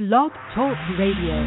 Blog Talk Radio.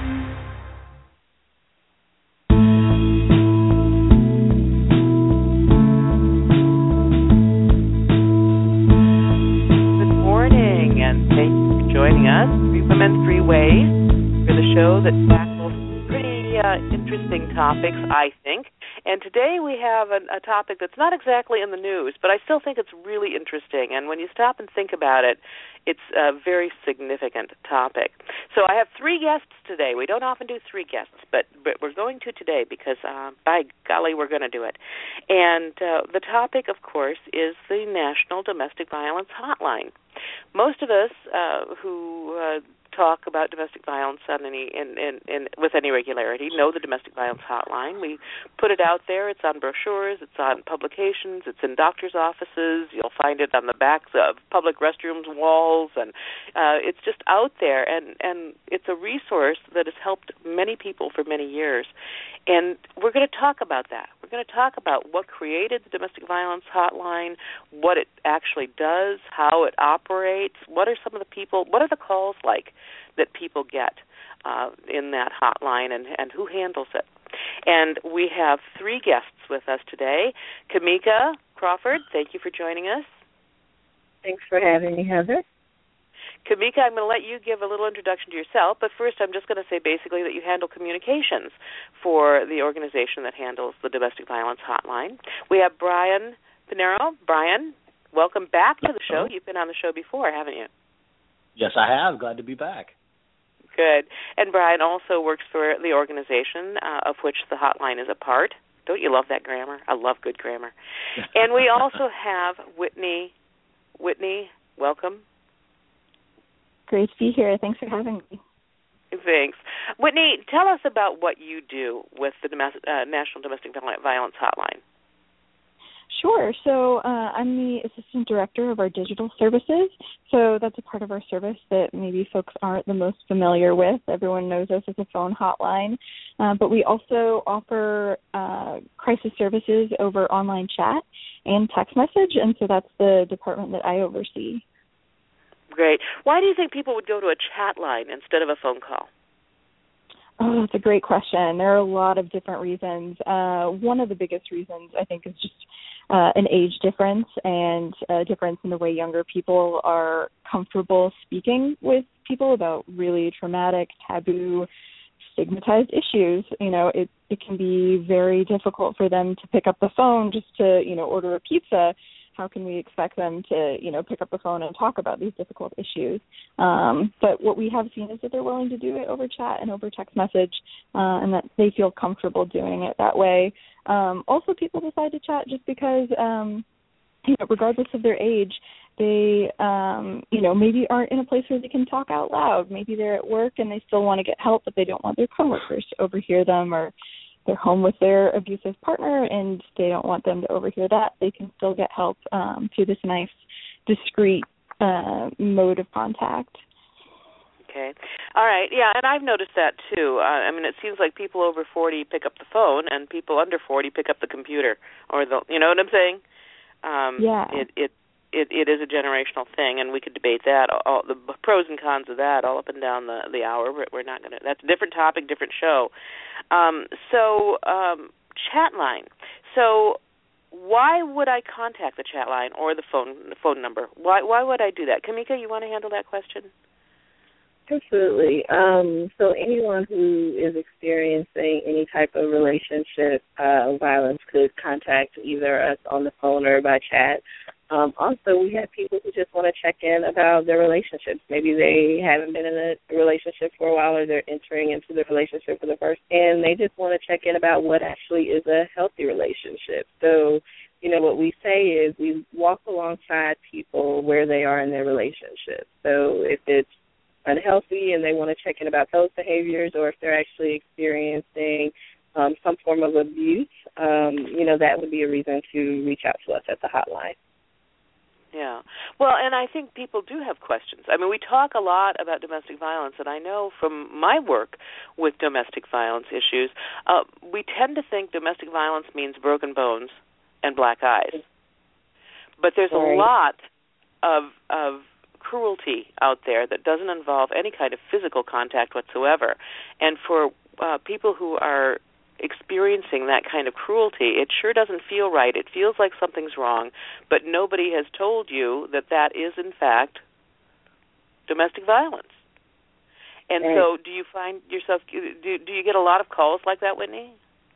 Joining us, Three Women, Three Ways, for the show that tackles pretty interesting topics, I think. And today we have a topic that's not exactly in the news, but I still think it's really interesting. And when you stop and think about it, it's a very significant topic. So I have three guests today. We don't often do three guests, but we're going to today because, by golly, we're going to do it. And the topic, of course, is the National Domestic Violence Hotline. Most of us who talk about domestic violence with any regularity know the domestic violence hotline. We put it out there. It's on brochures. It's on publications. It's in doctors' offices. You'll find it on the backs of public restrooms walls, and it's just out there. And it's a resource that has helped many people for many years. And we're going to talk about that. We're going to talk about what created the domestic violence hotline, what it actually does, how it operates, what are the calls like that people get in that hotline, and who handles it. And we have three guests with us today. Kamika Crawford, thank you for joining us. Thanks for having me, Heather. Kamika, I'm going to let you give a little introduction to yourself, but first I'm just going to say basically that you handle communications for the organization that handles the domestic violence hotline. We have Brian Pinero. Brian, welcome back to the show. You've been on the show before, haven't you? Yes, I have. Glad to be back. Good. And Brian also works for the organization of which the hotline is a part. Don't you love that grammar? I love good grammar. And we also have Whitney. Whitney, welcome. Great to be here. Thanks for having me. Thanks. Whitney, tell us about what you do with the National Domestic Violence Hotline. Sure. So I'm the assistant director of our digital services. So that's a part of our service that maybe folks aren't the most familiar with. Everyone knows us as a phone hotline. But we also offer crisis services over online chat and text message. And so that's the department that I oversee. Great. Why do you think people would go to a chat line instead of a phone call? Oh, that's a great question. There are a lot of different reasons. One of the biggest reasons, I think, is just an age difference and a difference in the way younger people are comfortable speaking with people about really traumatic, taboo, stigmatized issues. You know, it can be very difficult for them to pick up the phone just to, order a pizza. How can we expect them to, pick up the phone and talk about these difficult issues? But what we have seen is that they're willing to do it over chat and over text message, and that they feel comfortable doing it that way. Also, people decide to chat just because, regardless of their age, they, maybe aren't in a place where they can talk out loud. Maybe they're at work and they still want to get help, but they don't want their coworkers to overhear them, or they're home with their abusive partner and they don't want them to overhear that. They can still get help through this nice, discreet mode of contact. Okay. All right. Yeah, and I've noticed that, too. It seems like people over 40 pick up the phone and people under 40 pick up the computer. You know what I'm saying? Yeah. It is a generational thing, and we could debate that, all the pros and cons of that, all up and down the hour. But we're not going to. That's a different topic, different show. Chat line. So, why would I contact the chat line or the phone number? Why would I do that? Kamika, you want to handle that question? Absolutely. So anyone who is experiencing any type of relationship violence could contact either us on the phone or by chat. Also, we have people who just want to check in about their relationships. Maybe they haven't been in a relationship for a while, or they're entering into the relationship for the first, and they just want to check in about what actually is a healthy relationship. So, what we say is we walk alongside people where they are in their relationship. So if it's unhealthy and they want to check in about those behaviors, or if they're actually experiencing some form of abuse, that would be a reason to reach out to us at the hotline. Yeah. Well, and I think people do have questions. We talk a lot about domestic violence, and I know from my work with domestic violence issues, we tend to think domestic violence means broken bones and black eyes. But there's a lot of cruelty out there that doesn't involve any kind of physical contact whatsoever. And for people who are experiencing that kind of cruelty, it sure doesn't feel right. It feels like something's wrong, but nobody has told you that that is, in fact, domestic violence. And so do you find yourself, do you get a lot of calls like that, Whitney?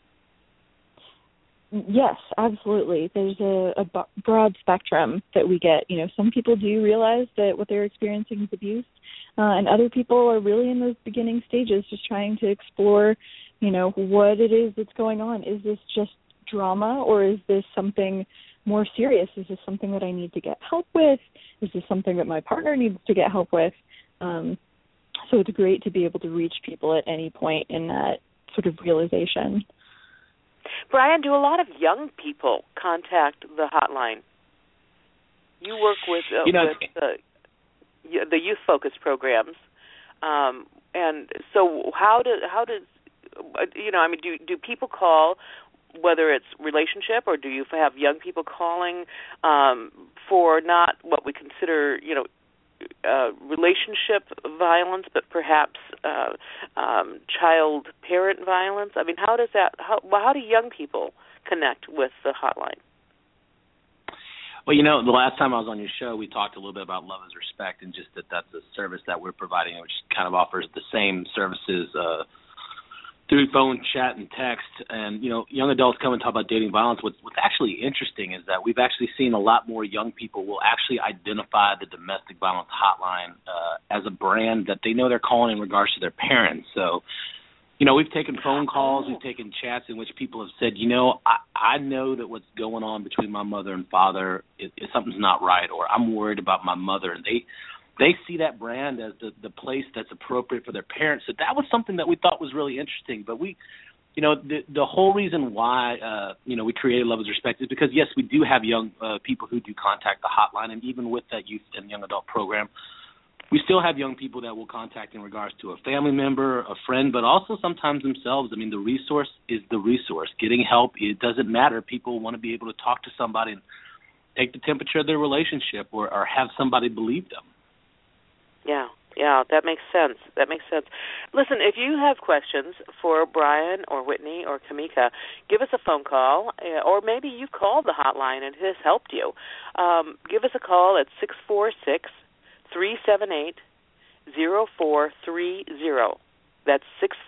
Yes, absolutely. There's a broad spectrum that we get. You know, some people do realize that what they're experiencing is abuse, and other people are really in those beginning stages just trying to explore, you know, what it is that's going on. Is this just drama, or is this something more serious? Is this something that I need to get help with? Is this something that my partner needs to get help with? So it's great to be able to reach people at any point in that sort of realization. Brian, do a lot of young people contact the hotline? You work with the youth focus programs, and so how does do people call, whether it's relationship, or do you have young people calling for not what we consider relationship violence, but perhaps child-parent violence? I mean, how do young people connect with the hotline? Well, the last time I was on your show, we talked a little bit about Love is Respect, and just that's a service that we're providing, which kind of offers the same services through phone, chat, and text. And, young adults come and talk about dating violence. What's actually interesting is that we've actually seen a lot more young people will actually identify the domestic violence hotline as a brand that they know they're calling in regards to their parents. So, we've taken phone calls, we've taken chats in which people have said, I know that what's going on between my mother and father is something's not right, or I'm worried about my mother. And they see that brand as the place that's appropriate for their parents. So that was something that we thought was really interesting. But the whole reason why, we created Love is Respect is because, yes, we do have young people who do contact the hotline. And even with that youth and young adult program, we still have young people that will contact in regards to a family member, a friend, but also sometimes themselves. I mean, the resource is the resource. Getting help, it doesn't matter. People want to be able to talk to somebody and take the temperature of their relationship or have somebody believe them. Yeah, that makes sense. Listen, if you have questions for Brian or Whitney or Kamika, give us a phone call, or maybe you called the hotline and it has helped you. Give us a call at 646-378-0430. That's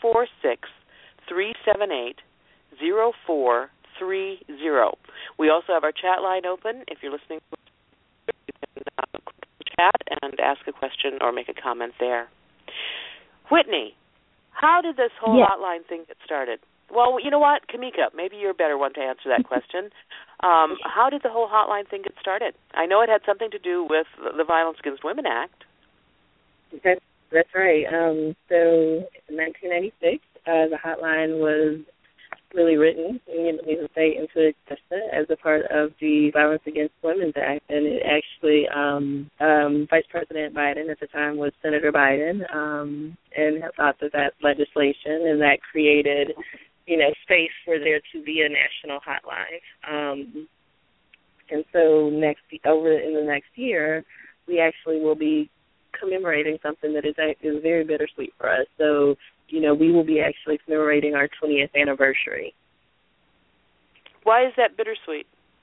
646-378-0430. We also have our chat line open. If you're listening, you can chat and ask a question or make a comment there. Whitney, how did this whole hotline thing get started? Well, you know what, Kamika, maybe you're a better one to answer that question. How did the whole hotline thing get started? I know it had something to do with the Violence Against Women Act. That's right. So in 1996, the hotline was really written, needless to say, into existence as a part of the Violence Against Women Act. And it actually, Vice President Biden at the time was Senator Biden, and had thought that legislation and that created, space for there to be a national hotline. And so in the next year, we actually will be commemorating something that is very bittersweet for us. So, we will be actually commemorating our 20th anniversary. Why is that bittersweet?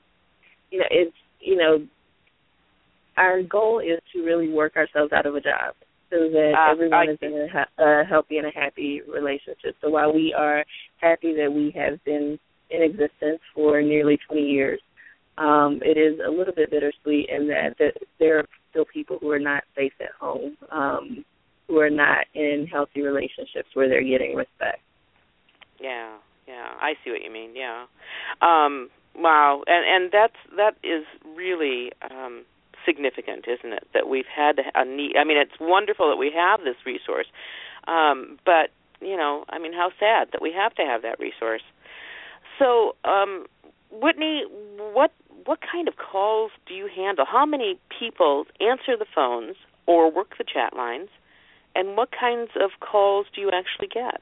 Our goal is to really work ourselves out of a job so that everyone is in a healthy and a happy relationship. So while we are happy that we have been in existence for nearly 20 years, it is a little bit bittersweet in that there are still people who are not safe at home, who are not in healthy relationships where they're getting respect. Yeah, I see what you mean. Yeah, wow, and that is really significant, isn't it? That we've had a need. I mean, it's wonderful that we have this resource, but how sad that we have to have that resource. So, Whitney, what kind of calls do you handle? How many people answer the phones or work the chat lines? And what kinds of calls do you actually get?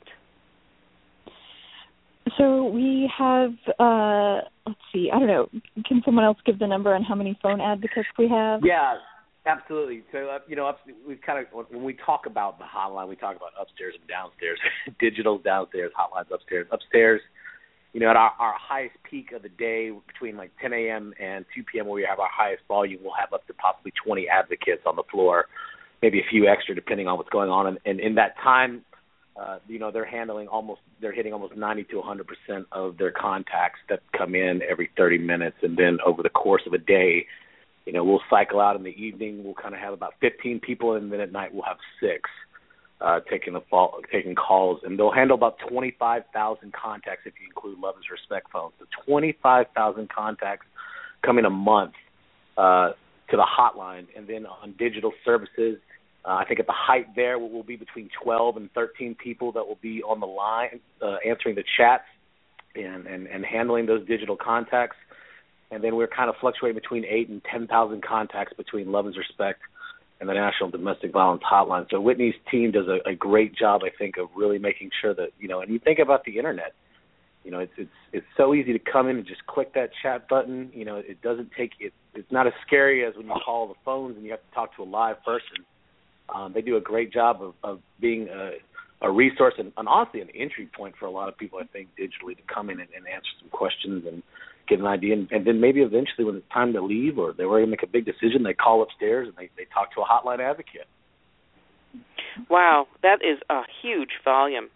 So we have, let's see, I don't know, can someone else give the number on how many phone advocates we have? Yeah, Absolutely. So, we've kind of, when we talk about the hotline, we talk about upstairs and downstairs. Digital's downstairs, hotline's upstairs. Upstairs, at our highest peak of the day, between like 10 a.m. and 2 p.m., where we have our highest volume, we'll have up to possibly 20 advocates on the floor, maybe a few extra depending on what's going on. And in that time, they're hitting almost 90 to 100% of their contacts that come in every 30 minutes. And then over the course of a day, we'll cycle out in the evening. We'll kind of have about 15 people, and then at night we'll have 6 taking calls. And they'll handle about 25,000 contacts if you include Lovers Respect phones. So 25,000 contacts coming a month to the hotline. And then on digital services, I think at the height there will be between 12 and 13 people that will be on the line answering the chats and handling those digital contacts. And then we're kind of fluctuating between 8,000 and 10,000 contacts between Lovers Respect and the National Domestic Violence Hotline. So Whitney's team does a great job, I think, of really making sure that, and you think about the internet, it's so easy to come in and just click that chat button. It doesn't take it. It's not as scary as when you call the phones and you have to talk to a live person. They do a great job of being a resource and honestly an entry point for a lot of people, I think, digitally to come in and answer some questions and get an idea. And then maybe eventually when it's time to leave or they're ready to make a big decision, they call upstairs and they talk to a hotline advocate. Wow, that is a huge volume.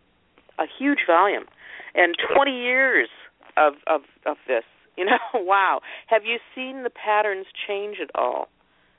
And 20 years of this, wow. Have you seen the patterns change at all?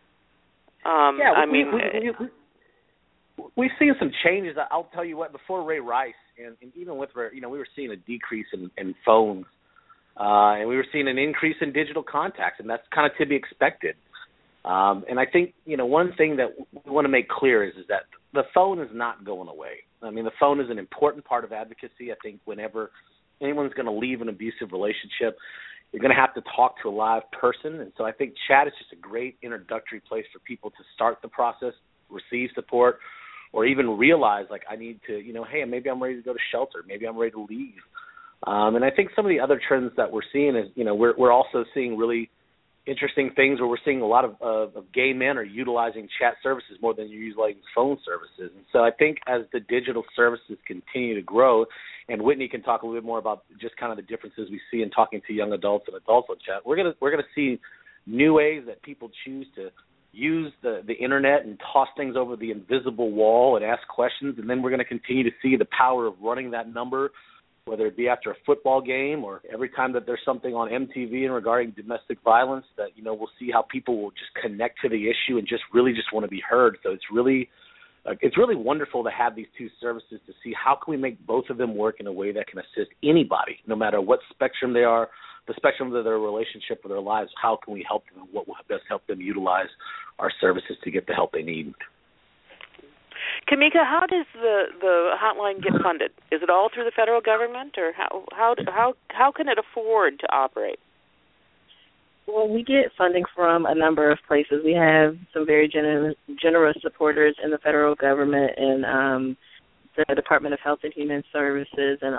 We've seen some changes. I'll tell you what, before Ray Rice, and even with Ray, we were seeing a decrease in phones, and we were seeing an increase in digital contacts, and that's kind of to be expected. And I think, one thing that we want to make clear is that the phone is not going away. I mean, the phone is an important part of advocacy. I think whenever anyone's going to leave an abusive relationship, you're going to have to talk to a live person. And so I think chat is just a great introductory place for people to start the process, receive support, or even realize, like, I need to, hey, maybe I'm ready to go to shelter. Maybe I'm ready to leave. And I think some of the other trends that we're seeing is, we're also seeing really interesting things where we're seeing a lot of gay men are utilizing chat services more than you're utilizing phone services. And so I think as the digital services continue to grow, and Whitney can talk a little bit more about just kind of the differences we see in talking to young adults and adults on chat, we're gonna see new ways that people choose to use the internet and toss things over the invisible wall and ask questions. And then we're going to continue to see the power of running that number, whether it be after a football game or every time that there's something on MTV and regarding domestic violence, that, we'll see how people will just connect to the issue and just want to be heard. So it's really wonderful to have these two services to see how can we make both of them work in a way that can assist anybody, no matter what spectrum they are, the spectrum of their relationship or their lives. How can we help them? What will best help them utilize our services to get the help they need? Kamika, how does the hotline get funded? Is it all through the federal government, or how can it afford to operate? Well, we get funding from a number of places. We have some very generous supporters in the federal government and the Department of Health and Human Services and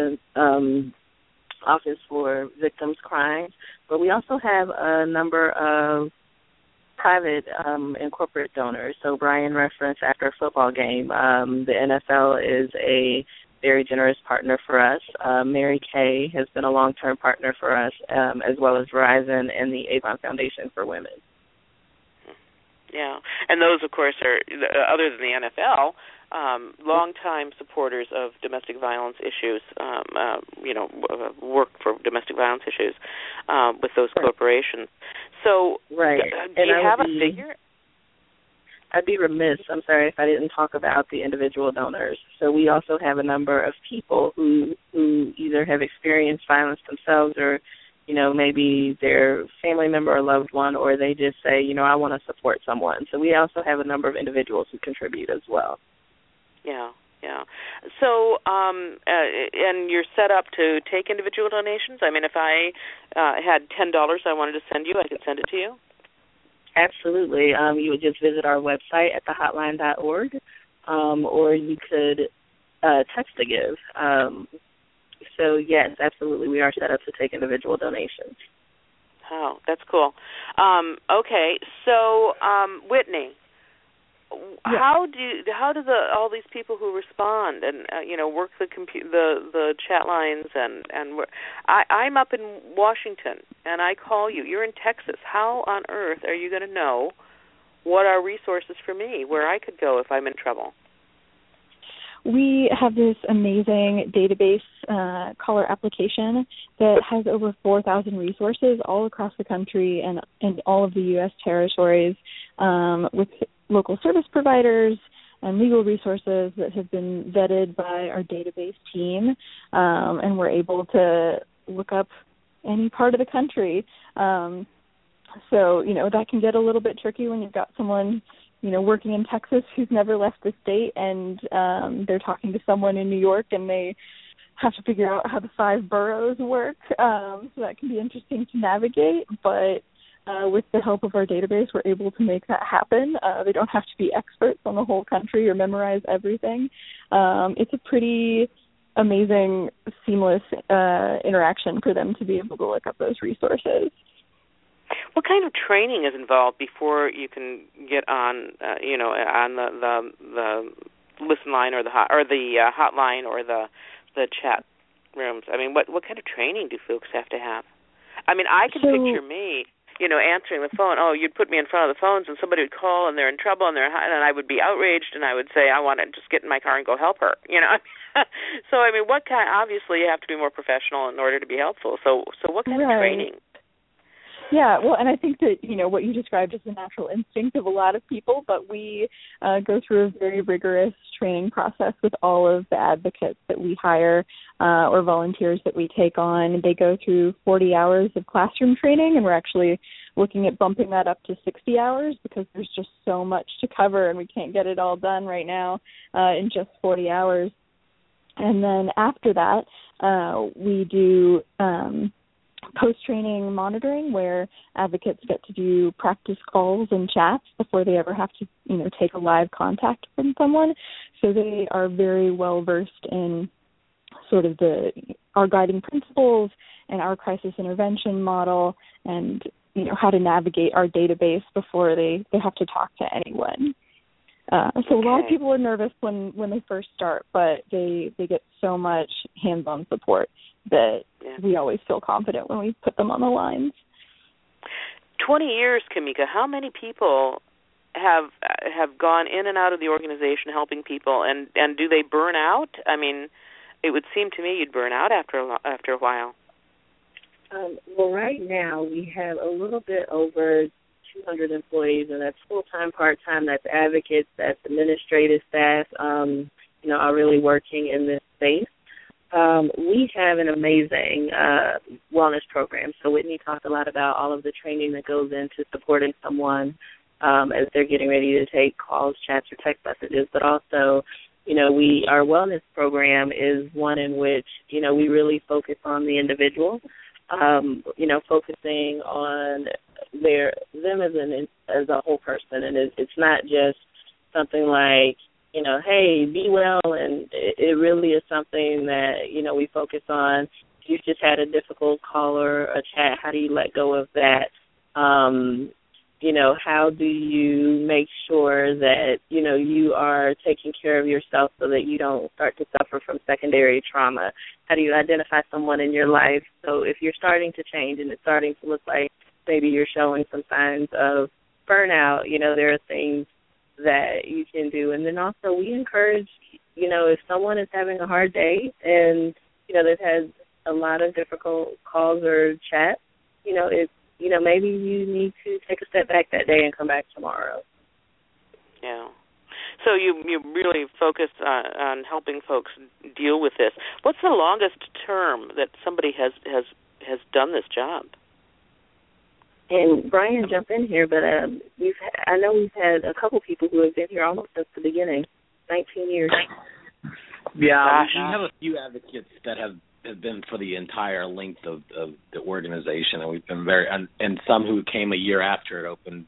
Office for Victims' Crimes. But we also have a number of private and corporate donors. So Brian referenced after a football game, the NFL is a very generous partner for us. Mary Kay has been a long-term partner for us, as well as Verizon and the Avon Foundation for Women. Yeah, and those, of course, are, other than the NFL, longtime supporters of domestic violence issues, work for domestic violence issues with those corporations. So right. Do you have a figure? I'd be remiss, I'm sorry, if I didn't talk about the individual donors. So we also have a number of people who either have experienced violence themselves or, maybe their family member or loved one, or they just say, I want to support someone. So we also have a number of individuals who contribute as well. Yeah. So, and you're set up to take individual donations? I mean, if I had $10 I wanted to send you, I could send it to you? Absolutely. You would just visit our website at thehotline.org, or you could text to give. So, yes, absolutely, we are set up to take individual donations. Oh, that's cool. Okay, so Whitney, how do all these people who respond and work the chat lines and I'm up in Washington and I call you. You're in Texas. How on earth are you going to know what are resources for me, where I could go if I'm in trouble? We have this amazing database caller application that has over 4,000 resources all across the country and in all of the U.S. territories with local service providers and legal resources that have been vetted by our database team, and we're able to look up any part of the country. So, that can get a little bit tricky when you've got someone working in Texas who's never left the state and they're talking to someone in New York and they have to figure out how the 5 boroughs work. So that can be interesting to navigate, but with the help of our database, we're able to make that happen. They don't have to be experts on the whole country or memorize everything. It's a pretty amazing, seamless interaction for them to be able to look up those resources. What kind of training is involved before you can get on, on the listen line or the hotline or the chat rooms? I mean, what kind of training do folks have to have? I mean, I can picture me, answering the phone. Oh, you'd put me in front of the phones, and somebody would call, and they're in trouble, and I would be outraged, and I would say, I want to just get in my car and go help her. So, I mean, obviously, you have to be more professional in order to be helpful. So what kind of training? Yeah, well, and I think that, what you described is the natural instinct of a lot of people, but we go through a very rigorous training process with all of the advocates that we hire or volunteers that we take on. They go through 40 hours of classroom training, and we're actually looking at bumping that up to 60 hours because there's just so much to cover, and we can't get it all done right now in just 40 hours. And then after that, we do post-training monitoring where advocates get to do practice calls and chats before they ever have to, take a live contact from someone. So they are very well versed in sort of our guiding principles and our crisis intervention model and, how to navigate our database before they have to talk to anyone. So a lot of people are nervous when they first start, but they get so much hands-on support that we always feel confident when we put them on the lines. 20 years, Kamika, how many people have gone in and out of the organization helping people, and do they burn out? I mean, it would seem to me you'd burn out after a while. Well, right now we have a little bit over 200 employees, and that's full-time, part-time, that's advocates, that's administrative staff, are really working in this space. We have an amazing wellness program. So Whitney talked a lot about all of the training that goes into supporting someone as they're getting ready to take calls, chats, or text messages, but also, our wellness program is one in which, we really focus on the individual, focusing on them as a whole person, and it's not just something like, hey, be well, and it really is something that, we focus on. You've just had a difficult call or a chat. How do you let go of that? How do you make sure that, you are taking care of yourself so that you don't start to suffer from secondary trauma? How do you identify someone in your life? So if you're starting to change and it's starting to look like maybe you're showing some signs of burnout, there are things that you can do. And then also we encourage, if someone is having a hard day and, they've had a lot of difficult calls or chats, maybe you need to take a step back that day and come back tomorrow. Yeah. So you really focus on helping folks deal with this. What's the longest term that somebody has done this job? And Brian, jump in here, but I know we've had a couple people who have been here almost since the beginning, 19 years. Yeah, we have a few advocates that have been for the entire length of the organization, and we've been and some who came a year after it opened.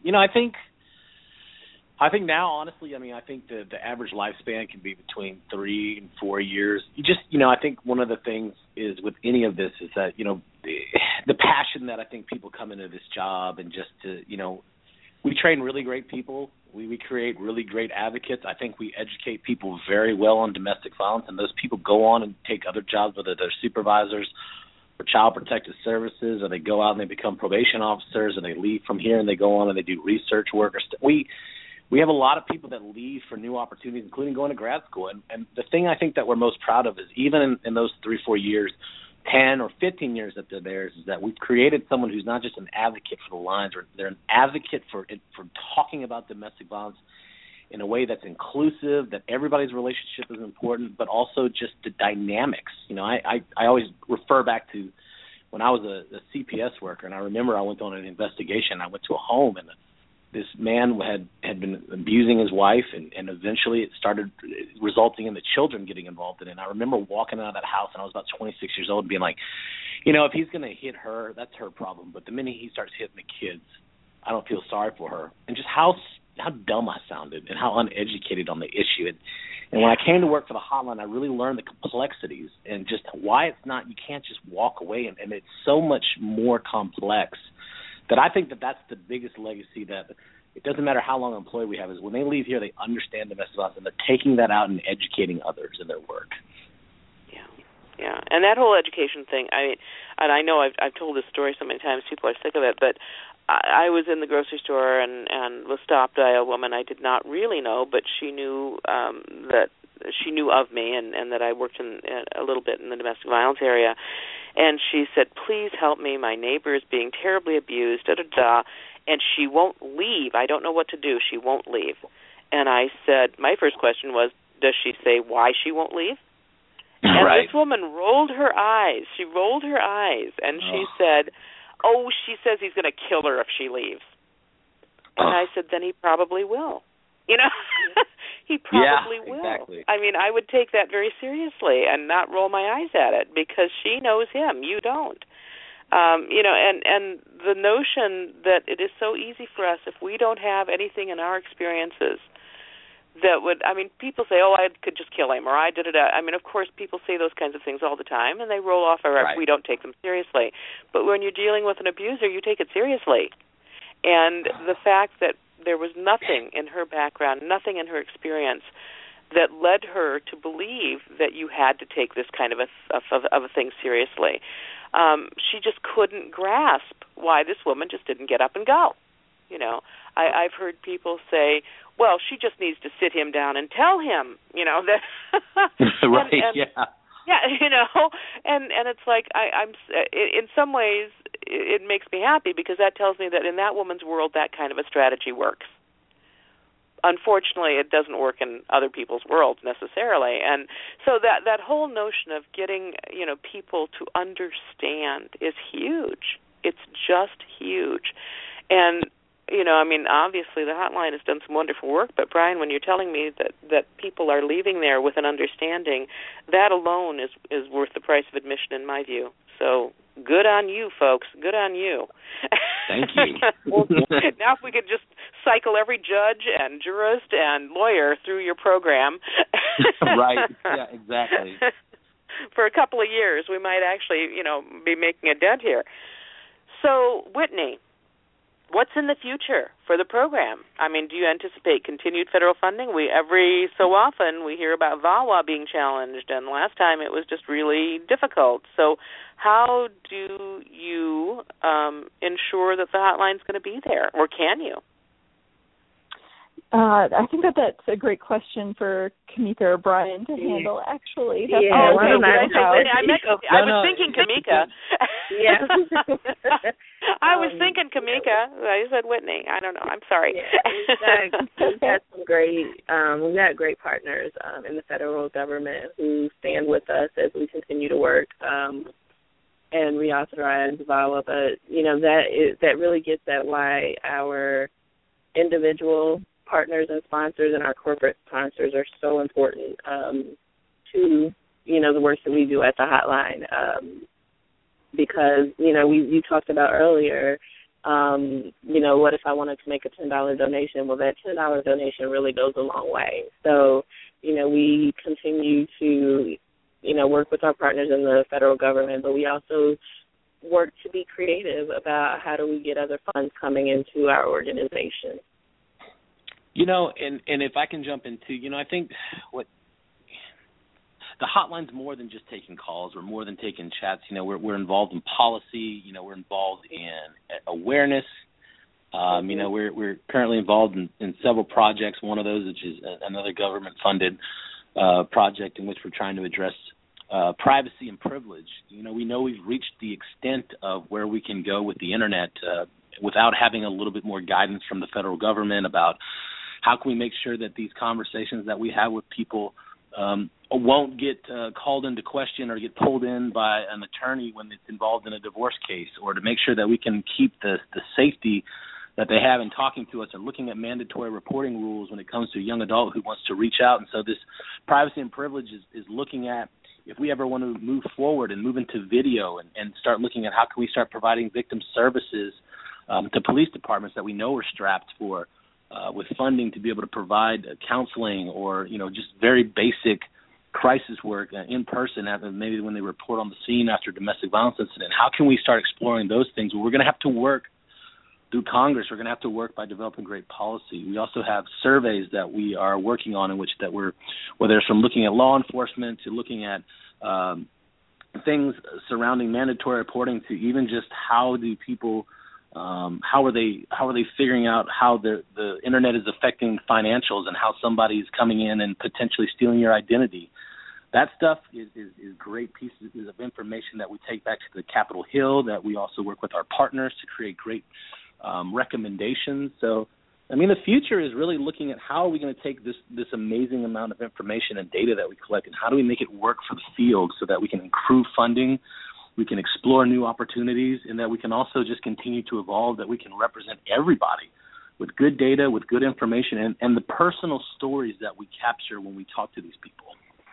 I think now, honestly, I think the average lifespan can be between 3 and 4 years. I think one of the things is with any of this is that, the passion that I think people come into this job, and just to, we train really great people. We create really great advocates. I think we educate people very well on domestic violence, and those people go on and take other jobs, whether they're supervisors or child protective services, or they go out and they become probation officers, and they leave from here and they go on and they do research work. We have a lot of people that leave for new opportunities, including going to grad school. And the thing I think that we're most proud of is even in those 3-4 years, 10 or 15 years that they're there, is that we've created someone who's not just an advocate for the lines, or they're an advocate for talking about domestic violence in a way that's inclusive, that everybody's relationship is important, but also just the dynamics. I always refer back to when I was a CPS worker, and I remember I went on an investigation. I went to a home, and this man had been abusing his wife, and eventually it started resulting in the children getting involved in it. And I remember walking out of that house, and I was about 26 years old, being like, if he's going to hit her, that's her problem. But the minute he starts hitting the kids, I don't feel sorry for her. And just how dumb I sounded and how uneducated on the issue. And when I came to work for the hotline, I really learned the complexities and just why you can't just walk away. And it's so much more complex. That I think that's the biggest legacy, that it doesn't matter how long an employee we have, is when they leave here, they understand domestic violence, and they're taking that out and educating others in their work. Yeah. And that whole education thing, and I know I've told this story so many times, people are sick of it, but I was in the grocery store and was stopped by a woman I did not really know, but she knew that she knew of me and that I worked a little bit in the domestic violence area. And she said, "Please help me. My neighbor is being terribly abused, da-da-da, and she won't leave. I don't know what to do. She won't leave." And I said, my first question was, does she say why she won't leave? And right. This woman rolled her eyes. She rolled her eyes, and she said, she says he's going to kill her if she leaves. And I said, then he probably will. He probably will. Exactly. I would take that very seriously and not roll my eyes at it, because she knows him. You don't. And the notion that it is so easy for us, if we don't have anything in our experiences that would, people say, I could just kill him, or I did it. Of course, people say those kinds of things all the time, and they roll off our right. We don't take them seriously. But when you're dealing with an abuser, you take it seriously. And the fact that there was nothing in her background, nothing in her experience that led her to believe that you had to take this kind of a thing seriously. She just couldn't grasp why this woman just didn't get up and go. I've heard people say, well, she just needs to sit him down and tell him, that. Right, yeah. Yeah, and it's like I'm in some ways it makes me happy, because that tells me that in that woman's world that kind of a strategy works. Unfortunately, it doesn't work in other people's worlds necessarily, and so that whole notion of getting people to understand is huge. It's just huge, and obviously the hotline has done some wonderful work, but Brian, when you're telling me that people are leaving there with an understanding, that alone is worth the price of admission in my view. So good on you, folks. Good on you. Thank you. Well, now if we could just cycle every judge and jurist and lawyer through your program. Right. Yeah, exactly. For a couple of years, we might actually, be making a dent here. So, Whitney, what's in the future for the program? Do you anticipate continued federal funding? Every so often we hear about VAWA being challenged, and last time it was just really difficult. So how do you ensure that the hotline's going to be there, or can you? I think that's a great question for Kamika or Brian to handle, actually. That's I was thinking Kamika. Yeah. I was thinking Kamika. I said Whitney. I don't know. I'm sorry. Yeah, we've got some great partners in the federal government who stand with us as we continue to work and reauthorize VAWA. But, that really gets at why our individual partners and sponsors and our corporate sponsors are so important to, the work that we do at the hotline. Because, you talked about earlier, what if I wanted to make a $10 donation? Well, that $10 donation really goes a long way. So, we continue to, work with our partners in the federal government, but we also work to be creative about how do we get other funds coming into our organization. And if I can jump into, I think what the hotline's more than just taking calls or more than taking chats. We're involved in policy. We're involved in awareness. We're currently involved in several projects. One of those, which is another government-funded project in which we're trying to address privacy and privilege. We know we've reached the extent of where we can go with the internet without having a little bit more guidance from the federal government about how can we make sure that these conversations that we have with people won't get called into question or get pulled in by an attorney when it's involved in a divorce case, or to make sure that we can keep the safety that they have in talking to us and looking at mandatory reporting rules when it comes to a young adult who wants to reach out. And so this privacy and privilege is looking at, if we ever want to move forward and move into video and start looking at how can we start providing victim services to police departments that we know are strapped for with funding to be able to provide counseling or, just very basic crisis work in person, maybe when they report on the scene after a domestic violence incident. How can we start exploring those things? Well, we're going to have to work through Congress. We're going to have to work by developing great policy. We also have surveys that we are working on in which that we're, whether it's from looking at law enforcement to looking at things surrounding mandatory reporting to even just how do people how are they figuring out how the internet is affecting financials and how somebody is coming in and potentially stealing your identity. That stuff is great pieces of information that we take back to the Capitol Hill, that we also work with our partners to create great recommendations. So, the future is really looking at how are we going to take this amazing amount of information and data that we collect, and how do we make it work for the field so that we can improve funding, we can explore new opportunities, and that we can also just continue to evolve, that we can represent everybody with good data, with good information, and the personal stories that we capture when we talk to these people.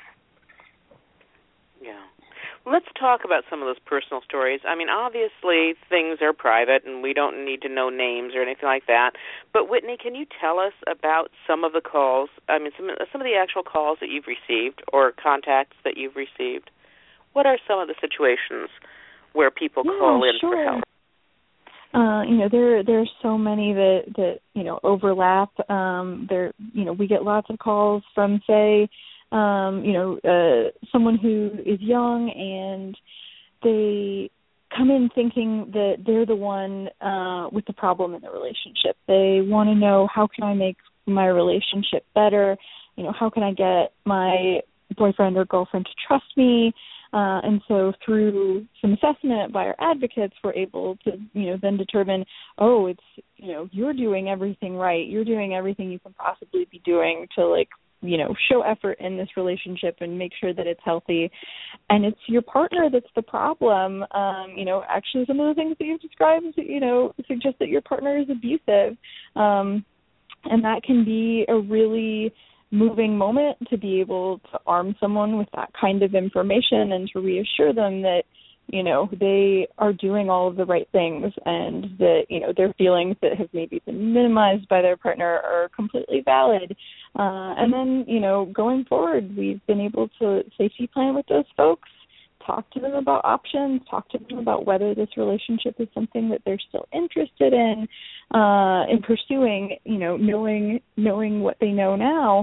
Yeah. Well, let's talk about some of those personal stories. Obviously things are private and we don't need to know names or anything like that. But Whitney, can you tell us about some of the calls, some of the actual calls that you've received or contacts that you've received? What are some of the situations where people call in for help? There are so many that overlap. We get lots of calls from, say, someone who is young and they come in thinking that they're the one with the problem in the relationship. They want to know, how can I make my relationship better? How can I get my boyfriend or girlfriend to trust me? And so through some assessment by our advocates, we're able to, then determine, it's, you're doing everything right. You're doing everything you can possibly be doing to, show effort in this relationship and make sure that it's healthy. And it's your partner that's the problem. Actually some of the things that you've described, suggest that your partner is abusive. And that can be a really moving moment to be able to arm someone with that kind of information and to reassure them that, they are doing all of the right things and that, their feelings that have maybe been minimized by their partner are completely valid. And then, going forward, we've been able to safety plan with those folks, talk to them about options, talk to them about whether this relationship is something that they're still interested in pursuing, knowing what they know now.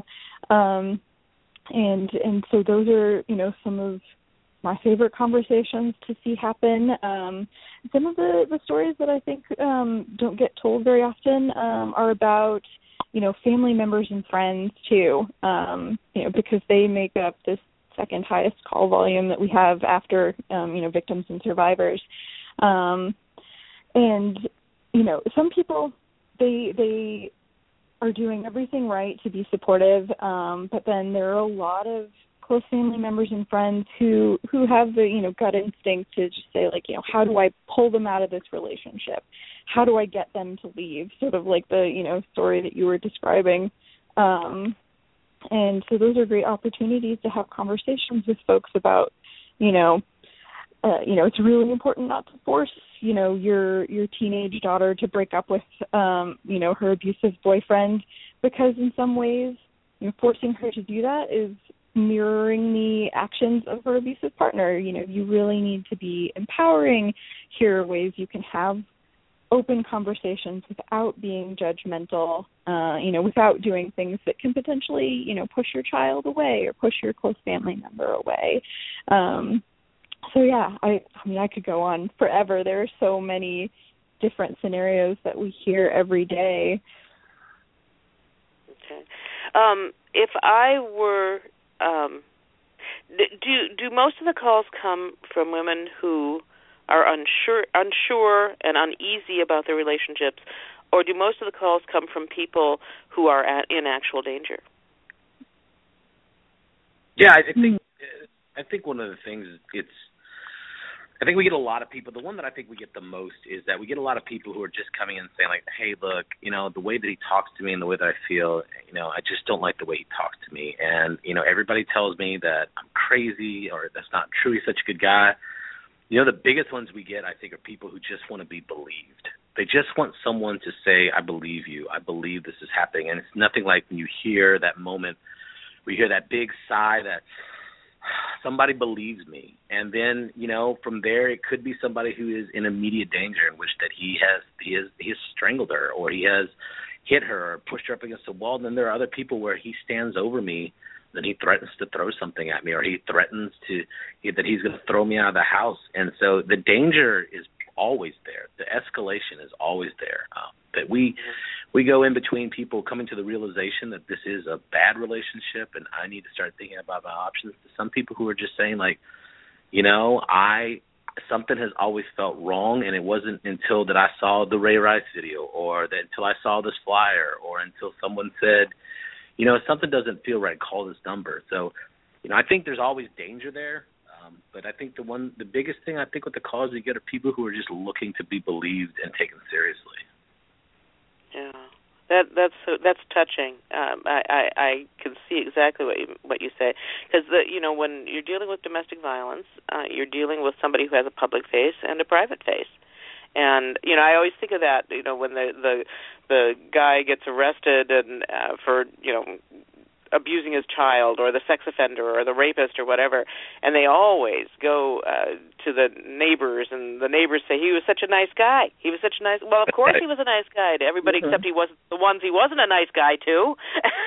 And so those are, some of my favorite conversations to see happen. Some of the stories that I think don't get told very often are about, family members and friends too, because they make up this second highest call volume that we have after, victims and survivors. And, some people, they are doing everything right to be supportive, but then there are a lot of close family members and friends who have the, gut instinct to just say, how do I pull them out of this relationship? How do I get them to leave? Sort of like the, story that you were describing. And so those are great opportunities to have conversations with folks about, it's really important not to force, your teenage daughter to break up with, her abusive boyfriend, because in some ways, forcing her to do that is mirroring the actions of her abusive partner. You know, you really need to be empowering. Here are ways you can have open conversations without being judgmental, you know, without doing things that can potentially, you know, push your child away or push your close family member away. So yeah, I mean, I could go on forever. There are so many different scenarios that we hear every day. Okay. If I were, do most of the calls come from women who are unsure and uneasy about their relationships, or do most of the calls come from people who are in actual danger? Yeah, I think one of the things I think we get a lot of people. The one that I think we get the most is that we get a lot of people who are just coming in and saying, like, hey, look, you know, the way that he talks to me and the way that I feel, you know, I just don't like the way he talks to me. And, you know, everybody tells me that I'm crazy or that's not true. He's such a good guy. You know, the biggest ones we get, I think, are people who just want to be believed. They just want someone to say, I believe you. I believe this is happening. And it's nothing like when you hear that moment, we hear that big sigh that somebody believes me. And then, you know, from there it could be somebody who is in immediate danger, in which that he has strangled her, or he has hit her or pushed her up against a wall. And then there are other people where he stands over me, then he threatens to throw something at me, or he threatens that he's going to throw me out of the house. And so the danger is always there. The escalation is always there. That we go in between people coming to the realization that this is a bad relationship and I need to start thinking about my options, to some people who are just saying, like, you know, something has always felt wrong, and it wasn't until that I saw the Ray Rice video, or that until I saw this flyer, or until someone said, you know, if something doesn't feel right, call this number. So, you know, I think there's always danger there. But I think the biggest thing, I think, with the calls you get are people who are just looking to be believed and taken seriously. Yeah, that's touching. I can see exactly what you say, because you know, when you're dealing with domestic violence, you're dealing with somebody who has a public face and a private face. And, you know, I always think of that, you know, when the guy gets arrested and for, you know, abusing his child, or the sex offender or the rapist or whatever, and they always go to the neighbors, and the neighbors say, he was such a nice guy. He was such a nice, well, of course he was a nice guy to everybody except he wasn't the ones he wasn't a nice guy to.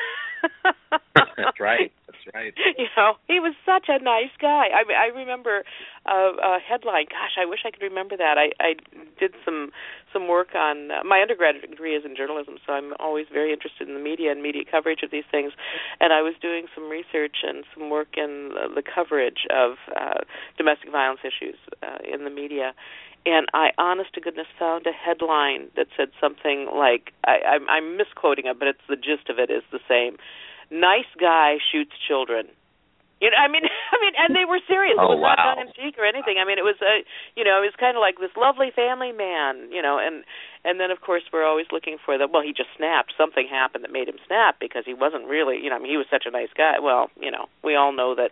That's right. You know, he was such a nice guy. I remember a headline. Gosh, I wish I could remember that. I did some work on my undergraduate degree is in journalism, so I'm always very interested in the media and media coverage of these things. And I was doing some research and some work in the coverage of domestic violence issues in the media. And I, honest to goodness, found a headline that said something like, I'm misquoting it, but it's the gist of it is the same. Nice guy shoots children. You know, I mean, and they were serious. Oh, it was wow. not tongue-in-cheek or anything. I mean, it was you know, it was kind of like this lovely family man, you know, and then of course we're always looking for the, well, he just snapped. Something happened that made him snap because he wasn't really, you know, I mean, he was such a nice guy. Well, you know, we all know that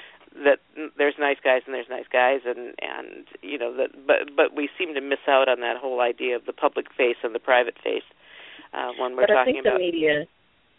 there's nice guys and there's nice guys, and you know that, but we seem to miss out on that whole idea of the public face and the private face when we're talking about. I think the media.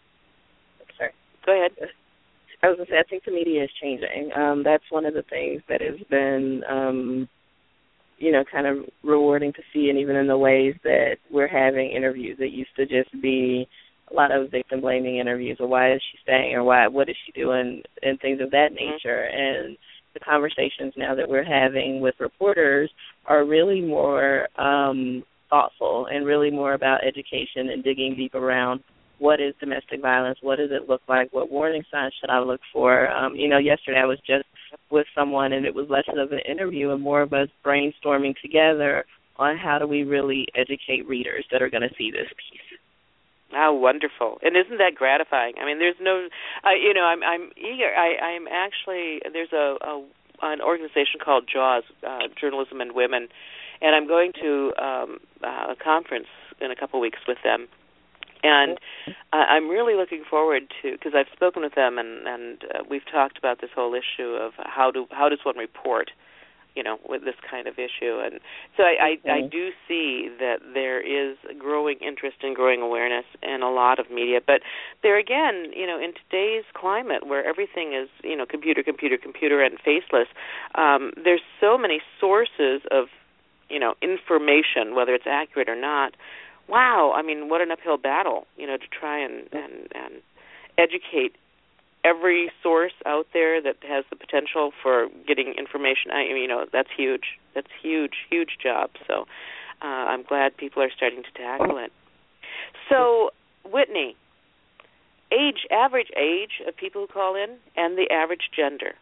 Sorry. Go ahead. I was going to say, I think the media is changing. That's one of the things that has been, you know, kind of rewarding to see, and even in the ways that we're having interviews that used to just be a lot of victim-blaming interviews, or why is she staying, or what is she doing, and things of that nature. And the conversations now that we're having with reporters are really more thoughtful and really more about education and digging deep around what is domestic violence, what does it look like, what warning signs should I look for. You know, yesterday I was just with someone, and it was less of an interview and more of us brainstorming together on how do we really educate readers that are going to see this piece. Oh, wonderful. And isn't that gratifying? I mean, there's no, you know, I'm eager. I'm actually, there's an organization called JAWS, Journalism and Women, and I'm going to a conference in a couple weeks with them. And I'm really looking forward to, because I've spoken with them, and we've talked about this whole issue of how does one report with this kind of issue. And so I do see that there is growing interest and growing awareness in a lot of media. But there again, in today's climate where everything is, computer, and faceless, there's so many sources of, information, whether it's accurate or not. Wow, I mean, what an uphill battle, to try and educate every source out there that has the potential for getting information. That's huge. That's huge job. So I'm glad people are starting to tackle it. So, Whitney, average age of people who call in and the average gender.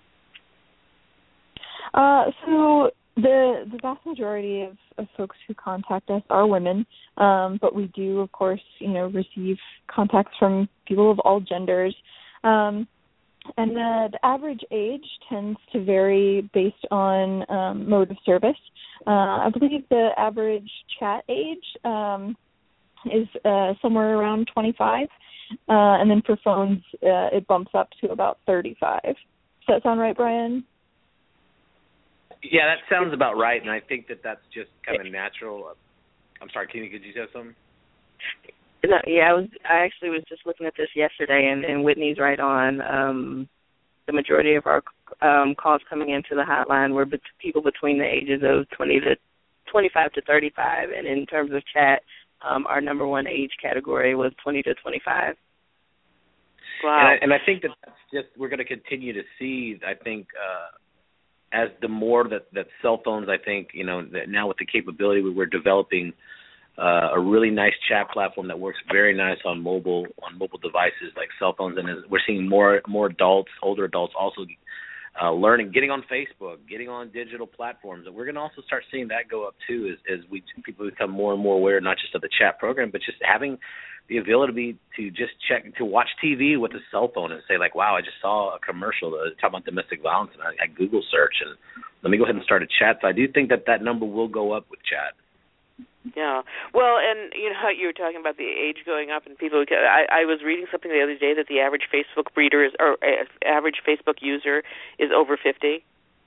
So the vast majority of folks who contact us are women, but we do, of course, receive contacts from people of all genders. And the average age tends to vary based on mode of service. I believe the average chat age is somewhere around 25, and then for phones it bumps up to about 35. Does that sound right, Brian? Yeah, that sounds about right, and I think that's just kind of natural. I'm sorry, Kenny, could you say something? No, yeah, I actually was just looking at this yesterday, and Whitney's right on. The majority of our calls coming into the hotline were people between the ages of 25 to 35, and in terms of chat, our number one age category was 20 to 25. Wow. And I think that's just, we're going to continue to see, I think, as the more that cell phones, I think, that now with the capability, we're developing a really nice chat platform that works very nice on mobile devices like cell phones, and we're seeing more adults, older adults also learning, getting on Facebook, getting on digital platforms. And we're going to also start seeing that go up too as people become more and more aware, not just of the chat program, but just having the ability to just to watch TV with a cell phone and say, like, wow, I just saw a commercial talking about domestic violence, and I Google search, and let me go ahead and start a chat. So I do think that number will go up with chat. Yeah. Well, and you were talking about the age going up, and people. I was reading something the other day that the average Facebook average Facebook user is over 50.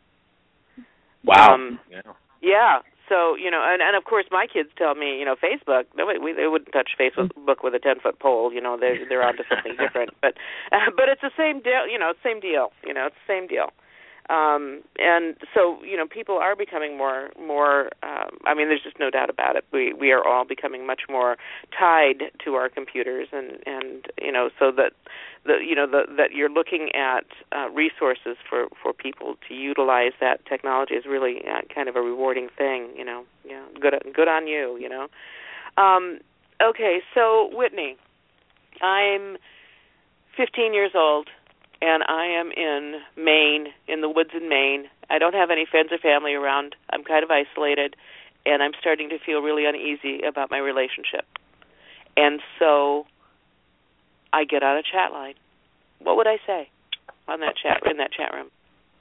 Wow. Yeah. So and of course my kids tell me, Facebook. They wouldn't touch Facebook with a 10-foot pole. They're onto something different. But it's the same deal. Same deal. It's the same deal. And so, people are becoming more, there's just no doubt about it. We are all becoming much more tied to our computers and so that that you're looking at resources for people to utilize that technology is really kind of a rewarding thing, Yeah, good on you, Okay, so Whitney, I'm 15 years old. And I am in Maine, in the woods in Maine. I don't have any friends or family around. I'm kind of isolated, and I'm starting to feel really uneasy about my relationship. And so I get on a chat line. What would I say in that chat room?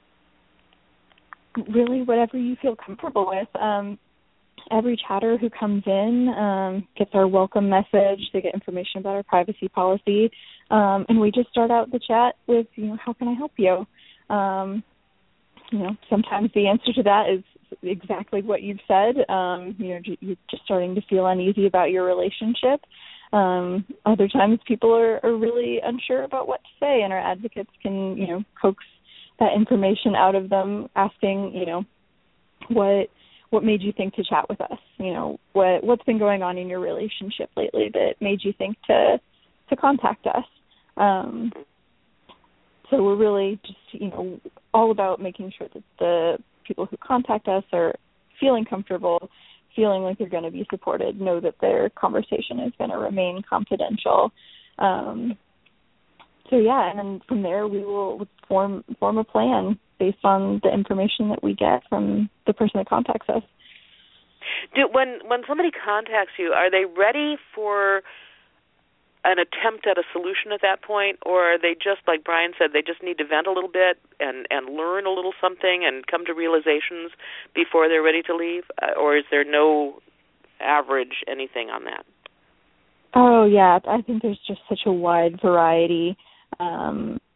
Really, whatever you feel comfortable with. Every chatter who comes in gets our welcome message. They get information about our privacy policy. And we just start out the chat with, how can I help you? Sometimes the answer to that is exactly what you've said. You're just starting to feel uneasy about your relationship. Other times people are really unsure about what to say, and our advocates can, coax that information out of them, asking, what made you think to chat with us? What's been going on in your relationship lately that made you think to contact us? So we're really just, all about making sure that the people who contact us are feeling comfortable, feeling like they're going to be supported, know that their conversation is going to remain confidential. And then from there we will form a plan based on the information that we get from the person that contacts us. When somebody contacts you, are they ready for an attempt at a solution at that point, or are they just, like Brian said, they just need to vent a little bit and learn a little something and come to realizations before they're ready to leave? Or is there no average anything on that? Oh, yeah. I think there's just such a wide variety.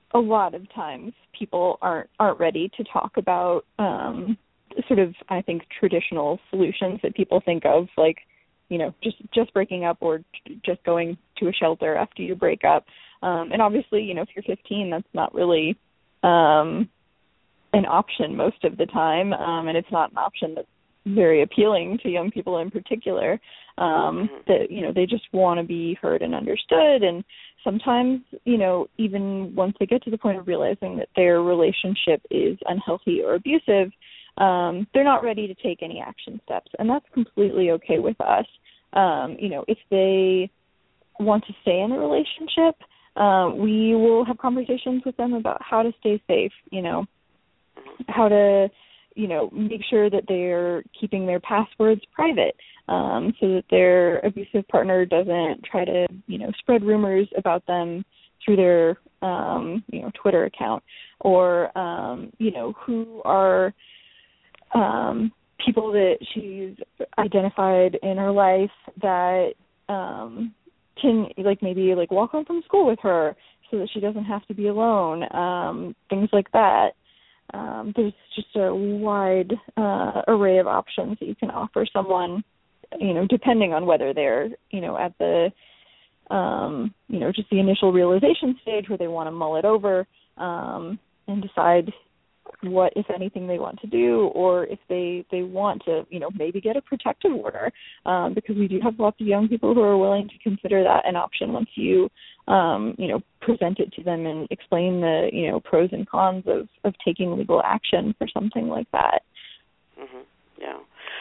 a lot of times people aren't ready to talk about sort of, I think, traditional solutions that people think of, like, you know, just breaking up or just going to a shelter after you break up. And obviously, you know, if you're 15, that's not really an option most of the time, and it's not an option that's very appealing to young people in particular. That, you know, they just want to be heard and understood, and sometimes, you know, even once they get to the point of realizing that their relationship is unhealthy or abusive, they're not ready to take any action steps, and that's completely okay with us. You know, if they want to stay in a relationship, we will have conversations with them about how to stay safe, you know, how to, you know, make sure that they're keeping their passwords private, so that their abusive partner doesn't try to, you know, spread rumors about them through their, you know, Twitter account, or, you know, who are people that she's identified in her life that can, like, maybe, like, walk home from school with her so that she doesn't have to be alone, things like that. There's just a wide array of options that you can offer someone, you know, depending on whether they're, you know, at the, you know, just the initial realization stage where they want to mull it over and decide what, if anything, they want to do, or if they want to, you know, maybe get a protective order, because we do have lots of young people who are willing to consider that an option once you, you know, present it to them and explain the, you know, pros and cons of taking legal action for something like that. Mm-hmm. Yeah.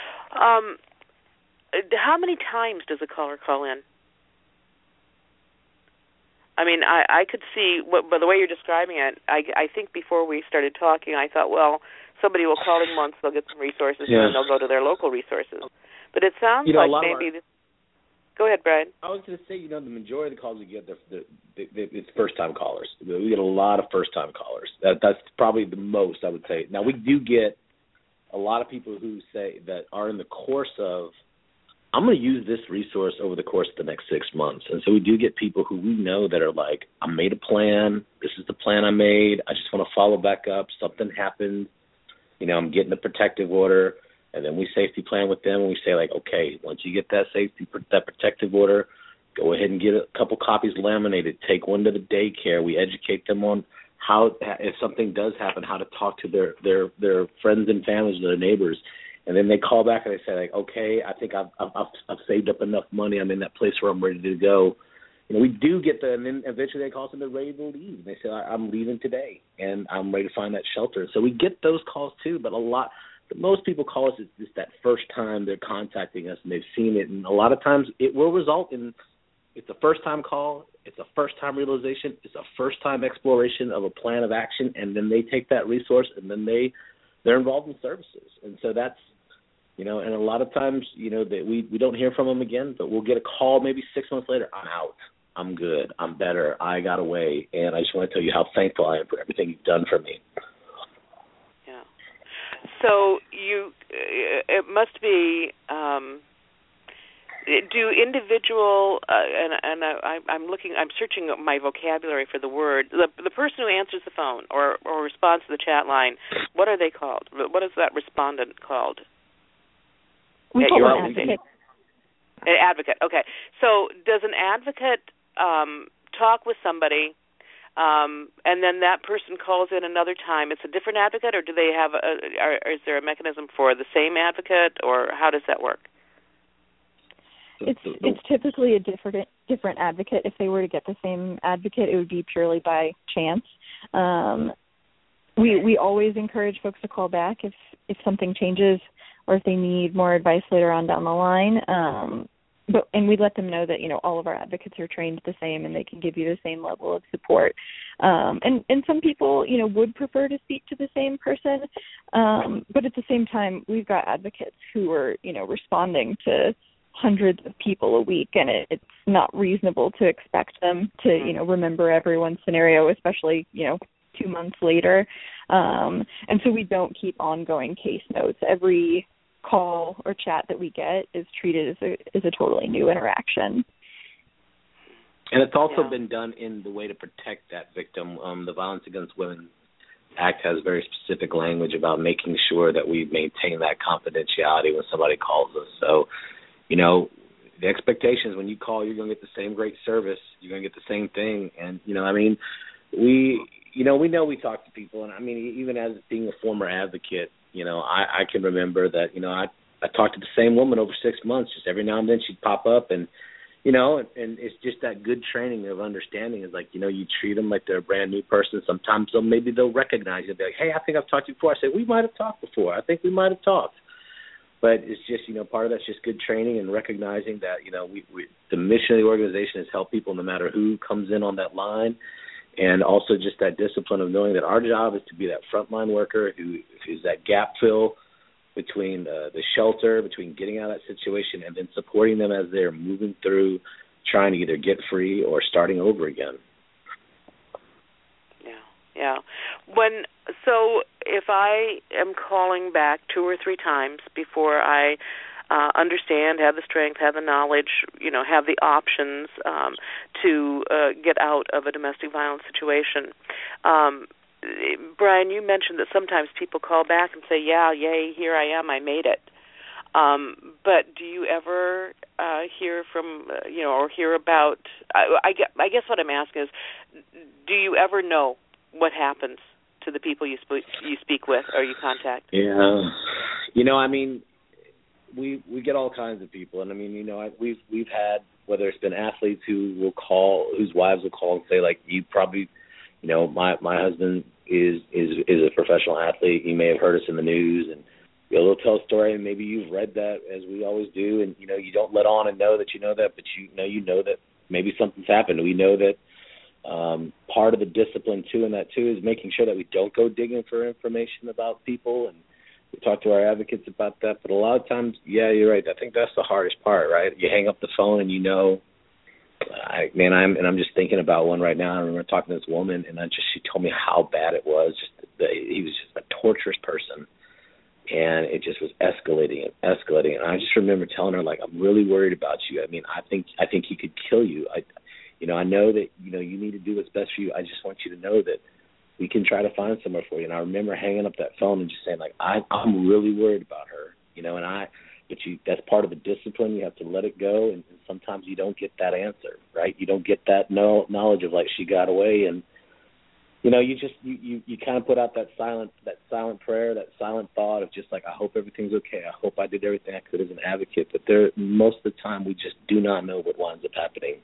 How many times does a caller call in? I mean, I could see, by the way you're describing it, I think before we started talking, I thought, well, somebody will call in once, they'll get some resources, and then they'll go to their local resources. But it sounds like maybe... Go ahead, Brian. I was going to say, you know, the majority of the calls we get, it's first-time callers. We get a lot of first-time callers. That's probably the most, I would say. Now, we do get a lot of people who say that are in the course of, I'm going to use this resource over the course of the next 6 months. And so we do get people who we know that are like, I made a plan. This is the plan I made. I just want to follow back up. Something happened. You know, I'm getting a protective order. And then we safety plan with them, and we say, like, okay, once you get that protective order, go ahead and get a couple copies laminated. Take one to the daycare. We educate them on how, if something does happen, how to talk to their friends and families, their neighbors. And then they call back and they say, like, okay, I think I've saved up enough money. I'm in that place where I'm ready to go. You know, we do get and then eventually they call us and they're ready to leave. They say, I'm leaving today, and I'm ready to find that shelter. So we get those calls too, but most people call us just that first time they're contacting us and they've seen it. And a lot of times it will result in, it's a first-time call, it's a first-time realization, it's a first-time exploration of a plan of action, and then they take that resource and then they're involved in services. And so that's, you know, and a lot of times, you know, that we don't hear from them again, but we'll get a call maybe 6 months later, I'm out, I'm good, I'm better, I got away, and I just want to tell you how thankful I am for everything you've done for me. So it must be, do individual, I'm searching my vocabulary for the word, the person who answers the phone or responds to the chat line, what are they called? What is that respondent called? We call an advocate. An advocate, okay. So does an advocate talk with somebody, and then that person calls in another time? It's a different advocate, or do they have is there a mechanism for the same advocate, or how does that work? It's typically a different advocate. If they were to get the same advocate, it would be purely by chance. We always encourage folks to call back if something changes or if they need more advice later on down the line. And we let them know that, you know, all of our advocates are trained the same and they can give you the same level of support. And some people, you know, would prefer to speak to the same person. But at the same time, we've got advocates who are, you know, responding to hundreds of people a week, and it's not reasonable to expect them to, you know, remember everyone's scenario, especially, you know, 2 months later. And so we don't keep ongoing case notes. Every call or chat that we get is treated as a totally new interaction. And it's also been done in the way to protect that victim. The Violence Against Women Act has very specific language about making sure that we maintain that confidentiality when somebody calls us. So, you know, the expectation is when you call, you're going to get the same great service. You're going to get the same thing. And, you know, I mean, we know we talk to people. And, I mean, even as being a former advocate, you know, I can remember that, you know, I talked to the same woman over 6 months. Just every now and then she'd pop up and, you know, and it's just that good training of understanding is like, you know, you treat them like they're a brand new person. Sometimes they'll recognize you. They'll be like, hey, I think I've talked to you before. I say, we might have talked before. I think we might have talked. But it's just, you know, part of that's just good training and recognizing that, you know, the mission of the organization is help people no matter who comes in on that line. And also just that discipline of knowing that our job is to be that frontline worker who is that gap fill between the shelter, between getting out of that situation and then supporting them as they're moving through trying to either get free or starting over again. Yeah. So if I am calling back 2 or 3 times before I understand, have the strength, have the knowledge, you know, have the options to get out of a domestic violence situation, Brian, you mentioned that sometimes people call back and say, yeah, yay, here I am, I made it. But do you ever hear from, you know, or hear about, I guess what I'm asking is, do you ever know what happens to the people you speak with or you contact? Yeah. You know, I mean, we get all kinds of people. And, I mean, you know, we've had, whether it's been athletes who will call, whose wives will call and say, like, you probably, you know, my husband is a professional athlete. You may have heard us in the news, and they'll tell a story, and maybe you've read that, as we always do, and you know you don't let on and know that you know that, but you know that maybe something's happened. We know that part of the discipline too is making sure that we don't go digging for information about people, and we talk to our advocates about that. But a lot of times, yeah, you're right. I think that's the hardest part, right? You hang up the phone and you know. I'm just thinking about one right now. I remember talking to this woman, and she told me how bad it was. He was just a torturous person, and it just was escalating. And I just remember telling her, like, I'm really worried about you. I mean, I think he could kill you. I know that you need to do what's best for you. I just want you to know that we can try to find somewhere for you. And I remember hanging up that phone and just saying, like, I'm really worried about her. That's part of the discipline. You have to let it go, and sometimes you don't get that answer, right? You don't get that knowledge of, like, she got away, and you kind of put out that silent prayer, that silent thought of just like, I hope everything's okay. I hope I did everything I could as an advocate. But most of the time, we just do not know what winds up happening.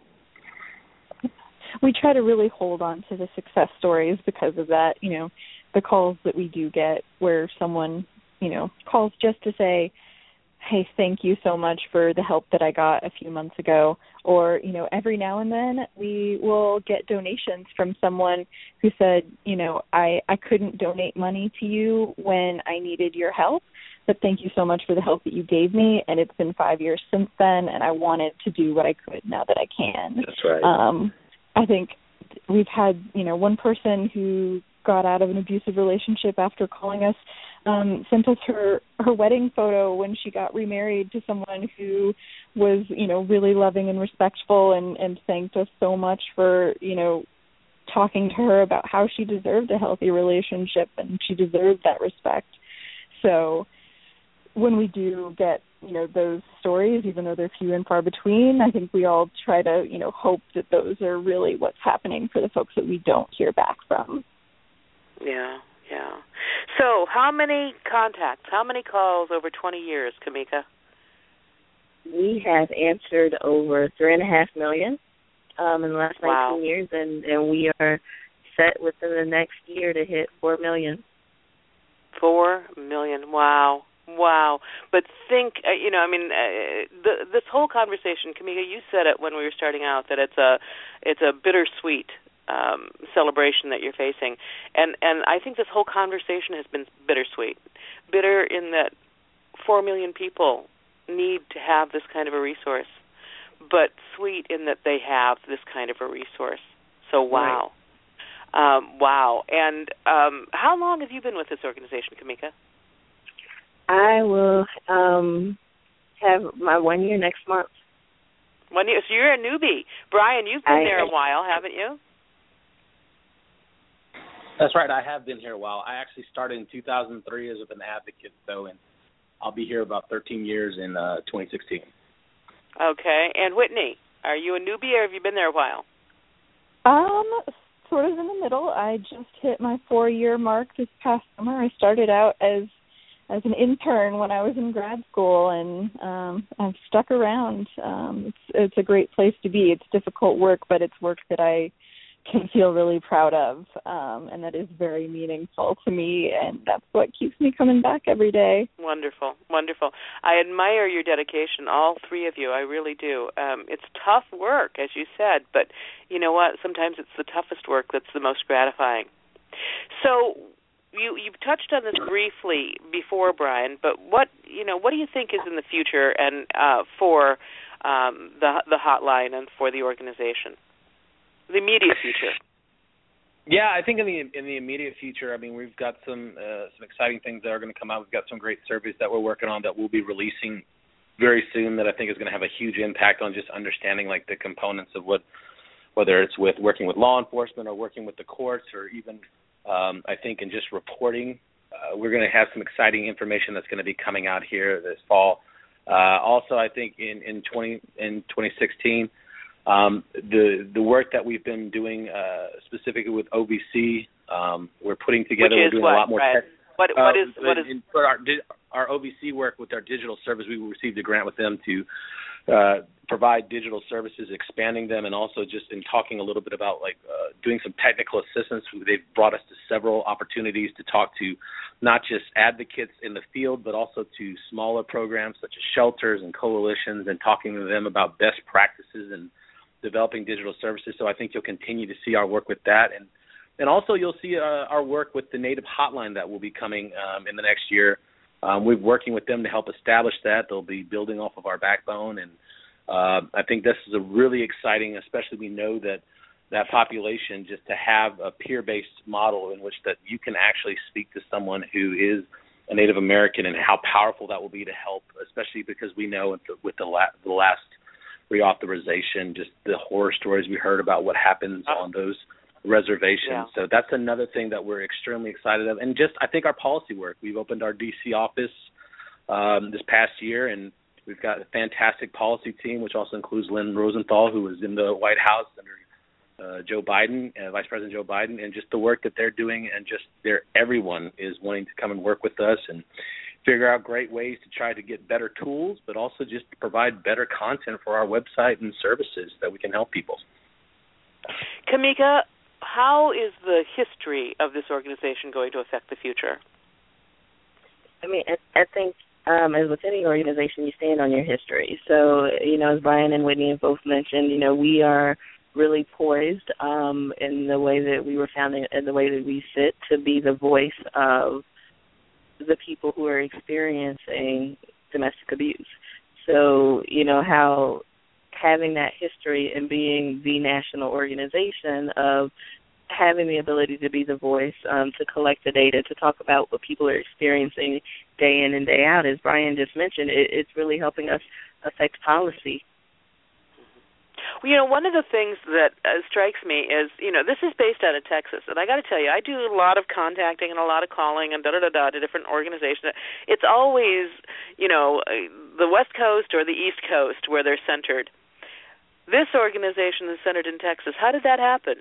We try to really hold on to the success stories because of that. You know, the calls that we do get where someone, you know, calls just to say, hey, thank you so much for the help that I got a few months ago. Or, you know, every now and then we will get donations from someone who said, you know, I couldn't donate money to you when I needed your help, but thank you so much for the help that you gave me. And it's been 5 years since then, and I wanted to do what I could now that I can. That's right. I think we've had, you know, one person who got out of an abusive relationship after calling us, sent us her wedding photo when she got remarried to someone who was, you know, really loving and respectful and thanked us so much for, you know, talking to her about how she deserved a healthy relationship and she deserved that respect. So when we do get, you know, those stories, even though they're few and far between, I think we all try to, you know, hope that those are really what's happening for the folks that we don't hear back from. Yeah. So how many contacts, how many calls over 20 years, Kamika? We have answered over 3.5 million in the last 19 years, and we are set within the next year to hit 4 million. 4 million, wow. But think, this whole conversation, Kamika, you said it when we were starting out, that it's a bittersweet celebration that you're facing, and I think this whole conversation has been bittersweet. Bitter in that 4 million people need to have this kind of a resource, but sweet in that they have this kind of a resource. So wow. Right. Wow. And how long have you been with this organization, Kamika? I will have my 1 year next month. 1 year. So you're a newbie. Brian, you've been there a while, haven't you? That's right. I have been here a while. I actually started in 2003 as an advocate, and I'll be here about 13 years in 2016. Okay. And Whitney, are you a newbie or have you been there a while? Sort of in the middle. I just hit my 4-year mark this past summer. I started out as an intern when I was in grad school, and I've stuck around. It's a great place to be. It's difficult work, but it's work that I can feel really proud of, and that is very meaningful to me, and that's what keeps me coming back every day. Wonderful, wonderful. I admire your dedication, all three of you. I really do. It's tough work, as you said, but you know what? Sometimes it's the toughest work that's the most gratifying. So you've touched on this briefly before, Brian, but what do you think is in the future and for the hotline and for the organization? The immediate future. Yeah, I think in the immediate future, we've got some exciting things that are going to come out. We've got some great surveys that we're working on that we'll be releasing very soon that I think is going to have a huge impact on just understanding like the components of whether it's with working with law enforcement or working with the courts or even I think in just reporting. We're going to have some exciting information that's going to be coming out here this fall. Also, I think in 2016. The work that we've been doing specifically with OVC, we're putting together. We're doing a lot more. What is for our OVC work with our digital service? We received a grant with them to provide digital services, expanding them, and also just in talking a little bit about doing some technical assistance. They've brought us to several opportunities to talk to not just advocates in the field, but also to smaller programs such as shelters and coalitions, and talking to them about best practices and developing digital services. So I think you'll continue to see our work with that. And also you'll see our work with the Native Hotline that will be coming in the next year. We're working with them to help establish that. They'll be building off of our backbone. And I think this is a really exciting, especially we know that population, just to have a peer-based model in which that you can actually speak to someone who is a Native American and how powerful that will be to help, especially because we know with the last reauthorization, just the horror stories we heard about what happens on those reservations. Yeah. So that's another thing that we're extremely excited of. And just, I think our policy work, we've opened our D.C. office this past year, and we've got a fantastic policy team, which also includes Lynn Rosenthal, who was in the White House under Joe Biden, Vice President Joe Biden, and just the work that they're doing, and just everyone is wanting to come and work with us and figure out great ways to try to get better tools, but also just to provide better content for our website and services that we can help people. Kamika, how is the history of this organization going to affect the future? I think as with any organization, you stand on your history. So, as Brian and Whitney have both mentioned, we are really poised in the way that we were founded and the way that we sit to be the voice of the people who are experiencing domestic abuse. So, how having that history and being the national organization of having the ability to be the voice, to collect the data, to talk about what people are experiencing day in and day out, as Brian just mentioned, it's really helping us affect policy. Well, one of the things that strikes me is, this is based out of Texas, and I got to tell you, I do a lot of contacting and a lot of calling and to different organizations. It's always, the West Coast or the East Coast where they're centered. This organization is centered in Texas. How did that happen?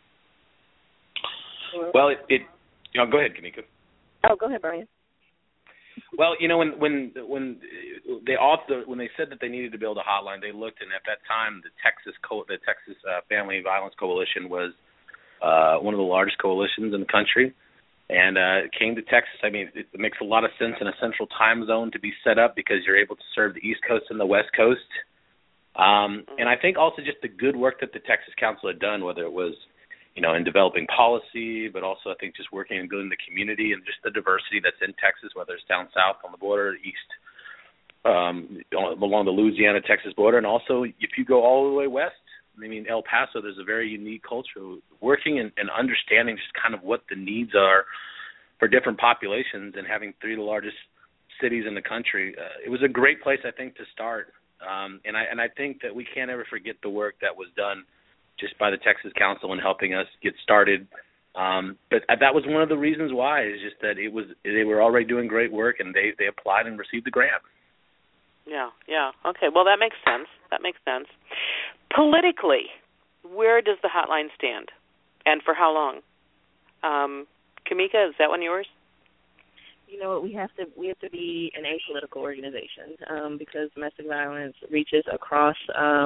Well, go ahead, Kamika. Oh, go ahead, Brian. Well, when they said that they needed to build a hotline, they looked, and at that time, the Texas Family Violence Coalition was one of the largest coalitions in the country, and it came to Texas. It makes a lot of sense in a central time zone to be set up because you're able to serve the East Coast and the West Coast. And I think also just the good work that the Texas Council had done, whether it was in developing policy, but also I think just working and building the community and just the diversity that's in Texas, whether it's down south on the border, east, along the Louisiana-Texas border, and also if you go all the way west, El Paso, there's a very unique culture, working and understanding just kind of what the needs are for different populations, and having three of the largest cities in the country. It was a great place, I think, to start. And I think that we can't ever forget the work that was done just by the Texas Council in helping us get started. But that was one of the reasons why, is just that they were already doing great work, and they applied and received the grant. Yeah. Okay, well, that makes sense. Politically, where does the hotline stand, and for how long? Kamika, is that one yours? You know what, we have to be an apolitical organization because domestic violence reaches across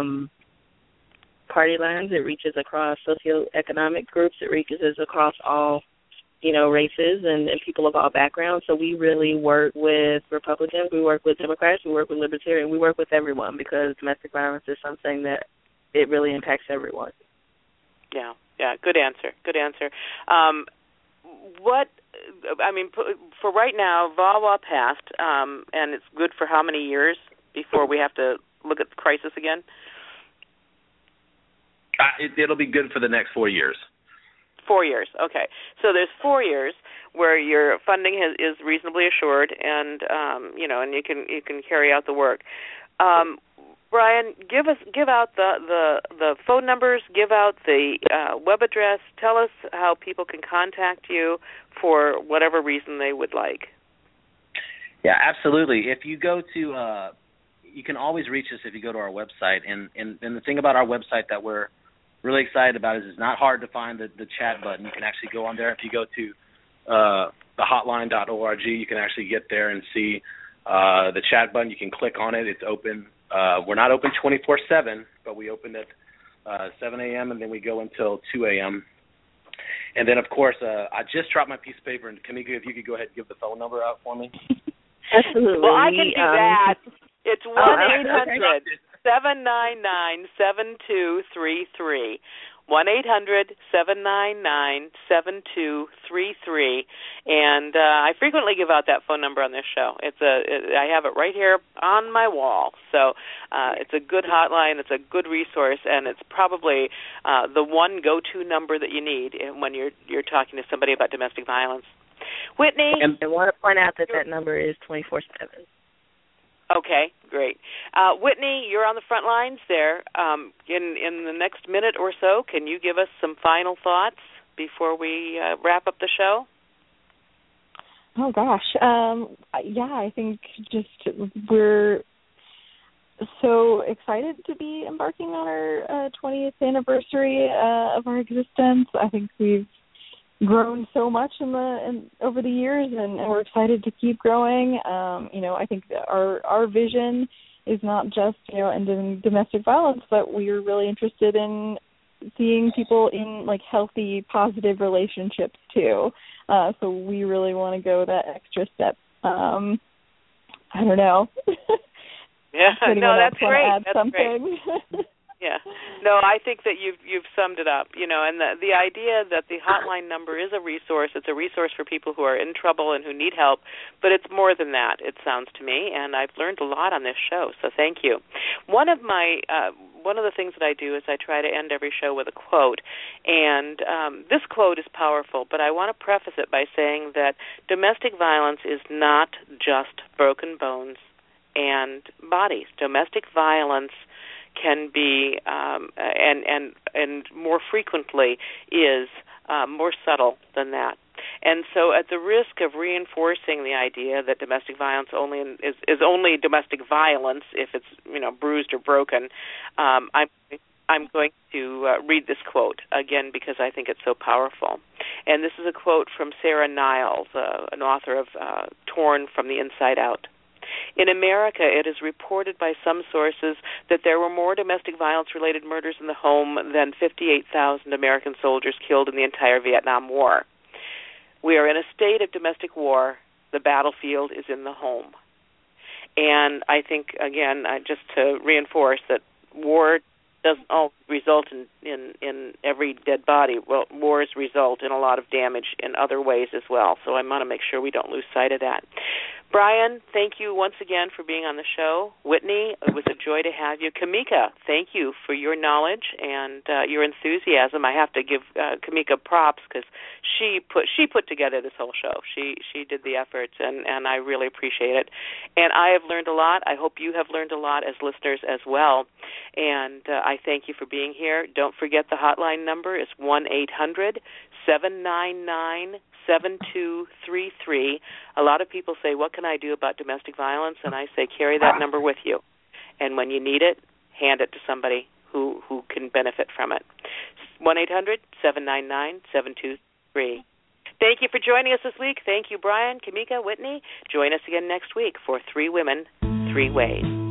party lines. It reaches across socioeconomic groups. It reaches across all, races and people of all backgrounds. So we really work with Republicans. We work with Democrats. We work with Libertarians. We work with everyone because domestic violence is something that it really impacts everyone. Yeah. Good answer. For right now, VAWA passed, and it's good for how many years before we have to look at the crisis again? It'll be good for the next 4 years. 4 years, okay. So there's 4 years where your funding is reasonably assured, and and you can carry out the work. Brian, give out the phone numbers, give out the web address. Tell us how people can contact you for whatever reason they would like. Yeah, absolutely. If you go to, you can always reach us if you go to our website. And the thing about our website that we're really excited about is it's not hard to find the chat button. You can actually go on there. If you go to thehotline.org, you can actually get there and see the chat button. You can click on it. It's open. We're not open 24/7, but we open at 7 a.m. and then we go until 2 a.m. And then, of course, I just dropped my piece of paper. And Kamika, if you could go ahead and give the phone number out for me. Absolutely. Well, I can do that. It's 1-800-799-7233. 1-800-799-7233. And I frequently give out that phone number on this show. I have it right here on my wall. So it's a good hotline. It's a good resource, and it's probably the one go-to number that you need when you're talking to somebody about domestic violence. Whitney? And I want to point out that number is 24/7. Okay, great. Whitney, you're on the front lines there. In the next minute or so, can you give us some final thoughts before we wrap up the show? Oh, gosh. I think just we're so excited to be embarking on our 20th anniversary of our existence. I think we've grown so much over the years, and we're excited to keep growing. I think that our vision is not just ending domestic violence, but we are really interested in seeing people in healthy, positive relationships too. So we really want to go that extra step. I don't know. Yeah, no, that's great. That's something. Great. Yeah. No, I think that you've summed it up, and the idea that the hotline number is a resource. It's a resource for people who are in trouble and who need help, but it's more than that, it sounds to me, and I've learned a lot on this show, so thank you. One of the things that I do is I try to end every show with a quote, and this quote is powerful, but I want to preface it by saying that domestic violence is not just broken bones and bodies. Domestic violence can be and more frequently is more subtle than that. And so at the risk of reinforcing the idea that domestic violence is only domestic violence if it's bruised or broken, I'm going to read this quote again because I think it's so powerful. And this is a quote from Sarah Niles, an author of Torn from the Inside Out. In America, it is reported by some sources that there were more domestic violence-related murders in the home than 58,000 American soldiers killed in the entire Vietnam War. We are in a state of domestic war. The battlefield is in the home. And I think, again, just to reinforce that war doesn't all result in every dead body. Well, wars result in a lot of damage in other ways as well. So I want to make sure we don't lose sight of that. Brian, thank you once again for being on the show. Whitney, it was a joy to have you. Kamika, thank you for your knowledge and your enthusiasm. I have to give Kamika props because she put together this whole show. She did the efforts, and I really appreciate it. And I have learned a lot. I hope you have learned a lot as listeners as well. And I thank you for being here. Don't forget the hotline number is 1-800-799-7233. A lot of people say, what can I do about domestic violence? And I say, carry that number with you. And when you need it, hand it to somebody who can benefit from it. 1-800-799-7233. Thank you for joining us this week. Thank you, Brian, Kamika, Whitney. Join us again next week for 3 Women, 3 Ways.